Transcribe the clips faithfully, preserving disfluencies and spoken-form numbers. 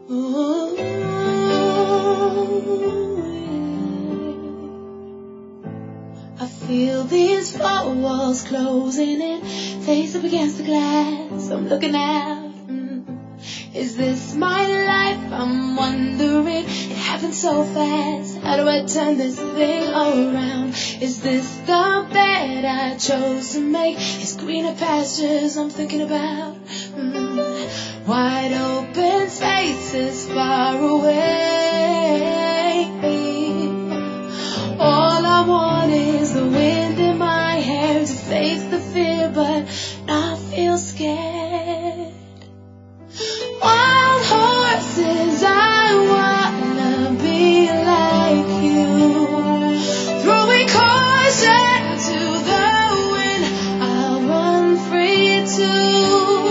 Ooh, I feel these four walls closing in, face up against the glass. I'm looking out. Mm. Is this my life? I'm wondering. It happened so fast. How do I turn this thing around? Is this the bed I chose to make? Is greener pastures I'm thinking about? Mm. Wide open spaces far away. All I want is the wind in my hair to face the fear, but not feel scared. Wild horses, I wanna be like you. Throwing caution to the wind, I'll run free too.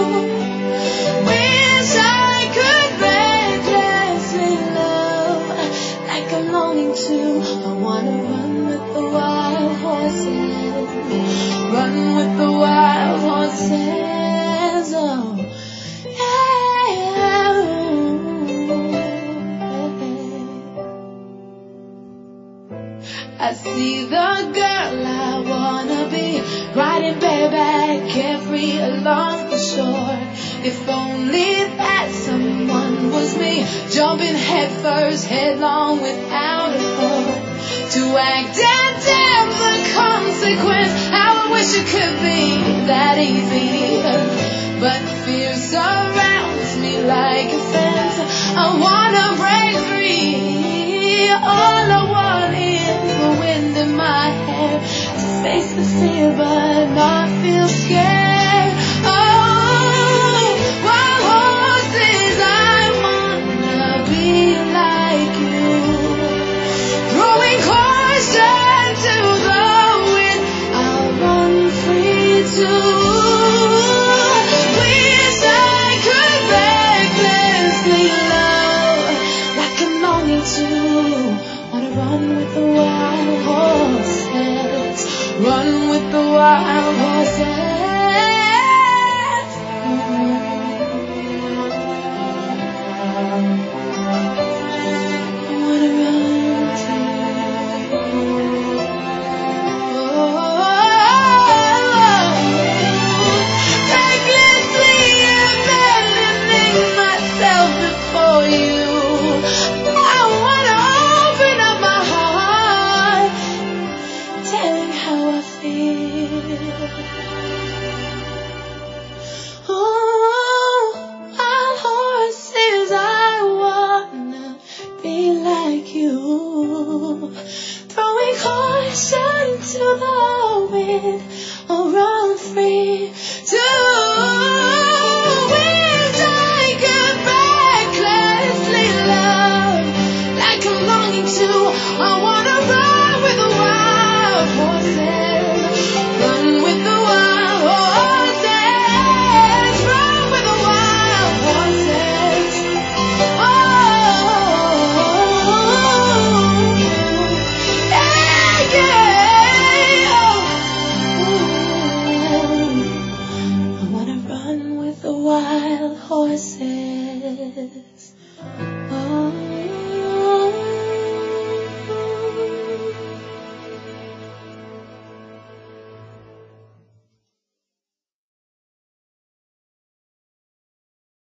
Wish I could recklessly love like I'm longing to. I wanna run with the wild horses, run with the wild horses, oh yeah. I see the girl I wanna be, riding bareback, carefree along the shore. If only that someone was me, jumping headfirst, headlong without a thought. To act and damn the consequence. How I wish it could be that easy, but fear surrounds me like a fence. I wanna break free. All I want is the wind in my hair to face the fear, but not feel scared. Oh, wild horses, I wanna be like you. Throwing caution to the wind, I'll run free too. Wish I could recklessly love like I'm longing to. Wanna run with the wild horses, run with the wild horses. Horses. Oh.